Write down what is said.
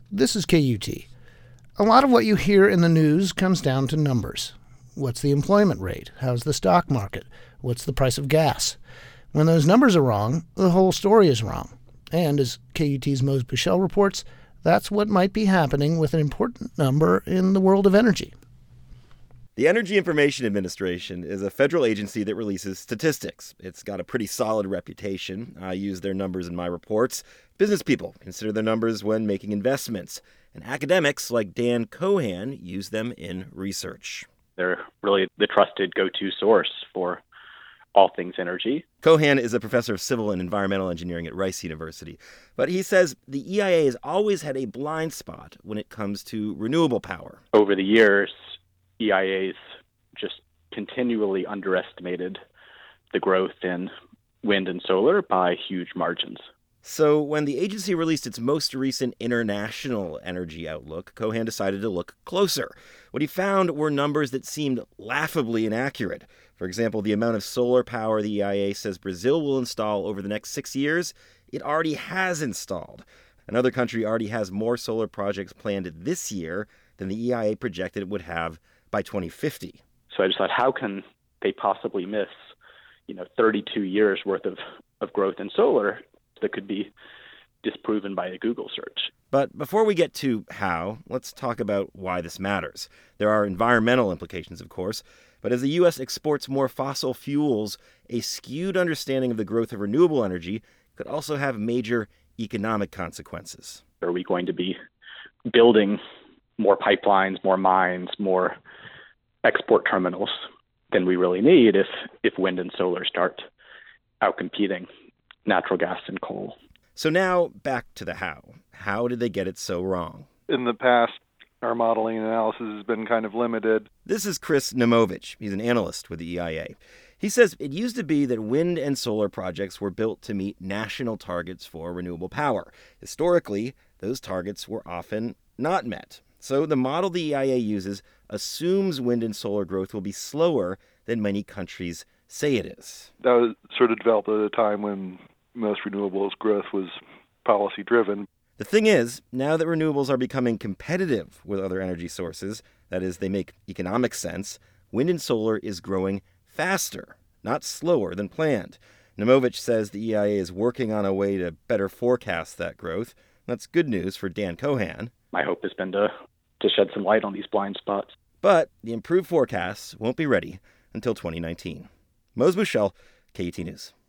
This is KUT. A lot of what you hear in the news comes down to numbers. What's the employment rate? How's the stock market? What's the price of gas? When those numbers are wrong, the whole story is wrong. And as KUT's Mose Buchel reports, that's what might be happening with an important number in the world of energy. The Energy Information Administration is a federal agency that releases statistics. It's got a pretty solid reputation. I use their numbers in my reports. Business people consider their numbers when making investments. And academics like Dan Cohan use them in research. They're really the trusted go-to source for all things energy. Cohan is a professor of civil and environmental engineering at Rice University. But he says the EIA has always had a blind spot when it comes to renewable power. Over the years, EIAs just continually underestimated the growth in wind and solar by huge margins. So when the agency released its most recent international energy outlook, Cohan decided to look closer. What he found were numbers that seemed laughably inaccurate. For example, the amount of solar power the EIA says Brazil will install over the next 6 years, it already has installed. Another country already has more solar projects planned this year than the EIA projected it would have by 2050. So I just thought, how can they possibly miss, 32 years worth of growth in solar that could be disproven by a Google search? But before we get to how, let's talk about why this matters. There are environmental implications, of course, but as the U.S. exports more fossil fuels, a skewed understanding of the growth of renewable energy could also have major economic consequences. Are we going to be building more pipelines, more mines, more export terminals than we really need if wind and solar start outcompeting natural gas and coal? So now back to the how. How did they get it so wrong? In the past, our modeling analysis has been kind of limited. This is Chris Namovich. He's an analyst with the EIA. He says it used to be that wind and solar projects were built to meet national targets for renewable power. Historically, those targets were often not met. So the model the EIA uses assumes wind and solar growth will be slower than many countries say it is. That was sort of developed at a time when most renewables growth was policy-driven. The thing is, now that renewables are becoming competitive with other energy sources, that is, they make economic sense, wind and solar is growing faster, not slower than planned. Namovich says the EIA is working on a way to better forecast that growth. That's good news for Dan Cohan. My hope has been to shed some light on these blind spots. But the improved forecasts won't be ready until 2019. Mose Buchel, KUT News.